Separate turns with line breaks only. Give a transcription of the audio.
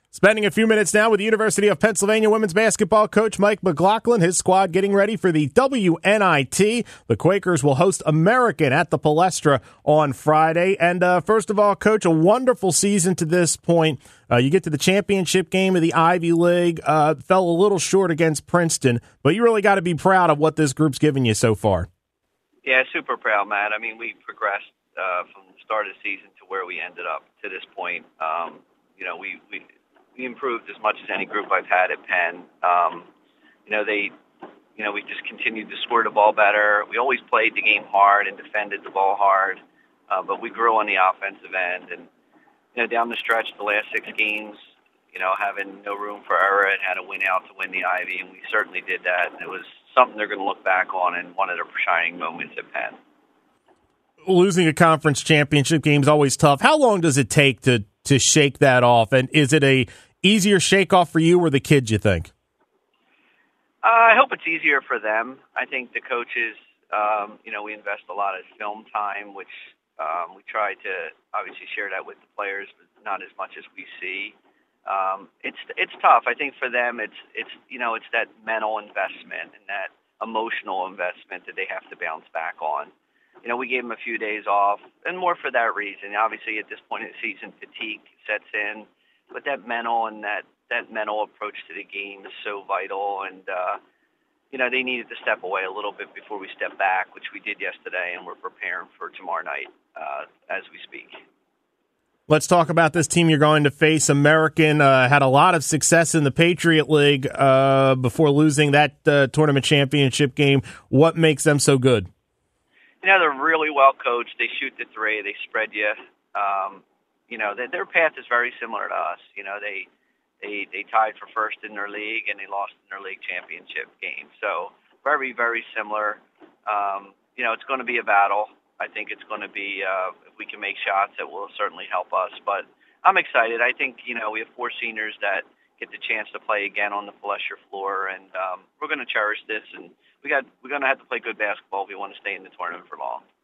Spending a few minutes now with the University of Pennsylvania women's basketball coach Mike McLaughlin, his squad getting ready for the WNIT. The Quakers will host American at the Palestra on Friday. And first of all, Coach, a wonderful season to this point. You get to the championship game of the Ivy League, fell a little short against Princeton, but you really got to be proud of what this group's given you so far.
Yeah, super proud, Matt. I mean, we progressed from the start of the season to where we ended up to this point. We improved as much as any group I've had at Penn. We just continued to score the ball better. We always played the game hard and defended the ball hard, but we grew on the offensive end. And, down the stretch, the last 6 games, having no room for error and had to win out to win the Ivy, and we certainly did that. And it was something they're going to look back on in one of their shining moments at Penn.
Losing a conference championship game is always tough. How long does it take to shake that off? And is it a easier shake-off for you or the kids, you think?
I hope it's easier for them. I think the coaches, we invest a lot of film time, which we try to obviously share that with the players, but not as much as we see. It's tough. I think for them, it's that mental investment and that emotional investment that they have to bounce back on. We gave them a few days off, and more for that reason. Obviously, at this point in the season, fatigue sets in, but that mental and that mental approach to the game is so vital. And they needed to step away a little bit before we step back, which we did yesterday, and we're preparing for tomorrow night as we speak.
Let's talk about this team you're going to face. American had a lot of success in the Patriot League before losing that tournament championship game. What makes them so good?
They're really well coached. They shoot the three. They spread you. Their path is very similar to us. They tied for first in their league, and they lost in their league championship game. So very, very similar. It's going to be a battle. I think it's going to be, if we can make shots, that will certainly help us. But I'm excited. I think, we have 4 seniors that get the chance to play again on the Palestra floor, and we're going to cherish this. And we're going to have to play good basketball if we want to stay in the tournament for long.